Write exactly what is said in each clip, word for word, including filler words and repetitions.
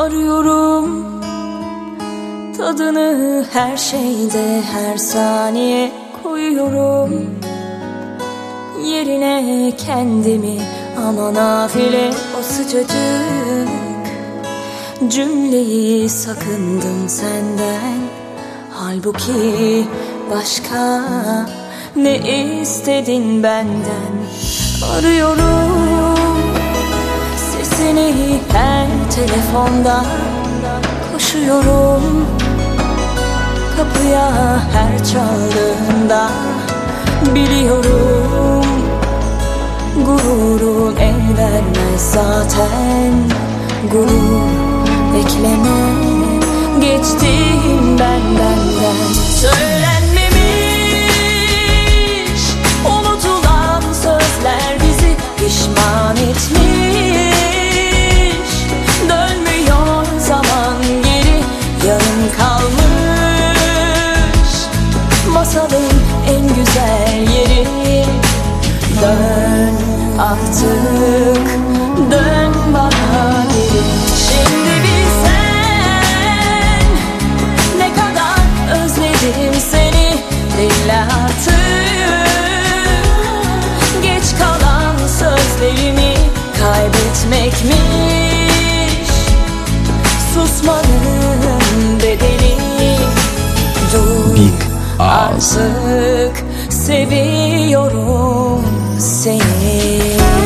Arıyorum tadını her şeyde, her saniye koyuyorum yerine kendimi, ama nafile o sıcacık cümleyi sakındım senden. Halbuki başka ne istedin benden? Arıyorum sesini her telefonda, koşuyorum kapıya her çaldığında. Biliyorum gururum el vermez zaten, gurur bekleme, geçtim ben benden. Söylenmemiş unutulan sözler bizi pişman etmiş. Dönmüyor zaman geri, yarım kalmış masalın en güzel yeri. Dön artık, dön bana geri. Şimdi bilsen ne kadar özledim seni. Dinle artık, geç kalan sözlerimi kaybetmekmiş susmanın bedeli. Dur artık, seviyorum seni.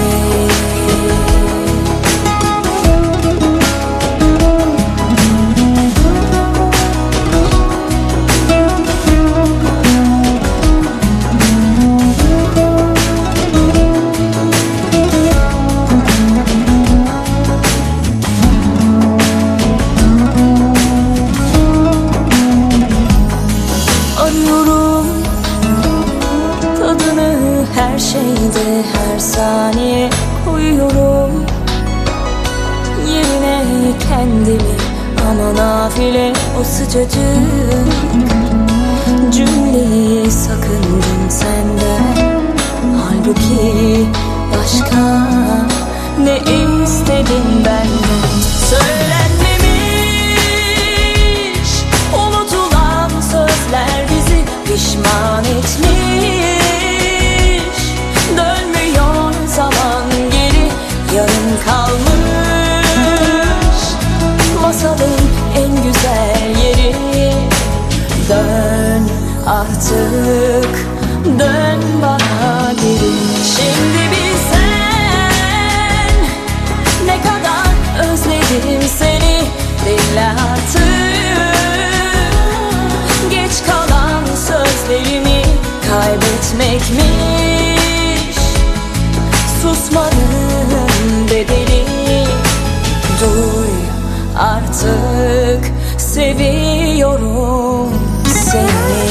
Arıyorum tadını her şeyde, her saniye koyuyorum yerine kendimi, ama nafile o sıcacık cümleyi sakındım senden. Halbuki başka ne istedin benden? Söylenmemiş unutulan sözler bizi pişman etmiş. Dönmüyor zaman geri, yarım kalmış masalın en güzel yeri. Dön artık, dön bana geri. Şimdi bilsen ne kadar özledim seni. Dinle artık, geç kalan sözlerimi kaybetmekmiş susmanın bedeli. Duy artık, seviyorum seni.